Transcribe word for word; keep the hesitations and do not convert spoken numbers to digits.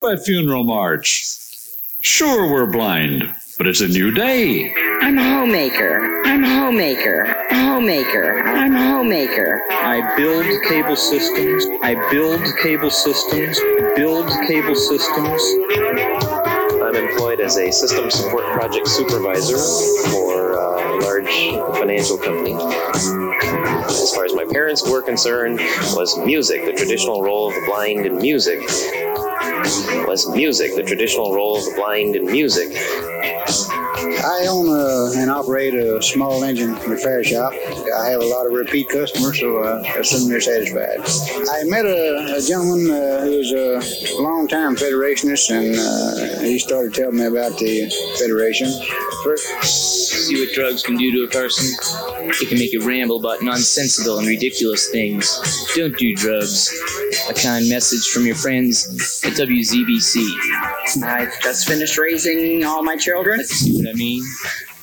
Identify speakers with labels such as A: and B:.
A: that funeral march. Sure, we're blind, but it's a new day.
B: I'm a homemaker. I'm a homemaker. A homemaker. I'm a homemaker.
C: I build cable systems. I build cable systems. Build cable systems.
D: I'm employed as a system support project supervisor for a large financial company. As far as my parents were concerned, was music, the traditional role of the blind in music. Was music, the traditional role of the blind in music.
E: I own a, and operate a small engine repair shop. I have a lot of repeat customers, so uh, I assume they're satisfied. I met a, a gentleman uh, who was a long-time Federationist, and uh, he started telling me about the Federation.
F: See what drugs can do to a person? It can make you ramble about nonsensical and ridiculous things. Don't do drugs. A kind message from your friends at W Z B C.
B: I've just finished raising all my children.
F: See what I mean?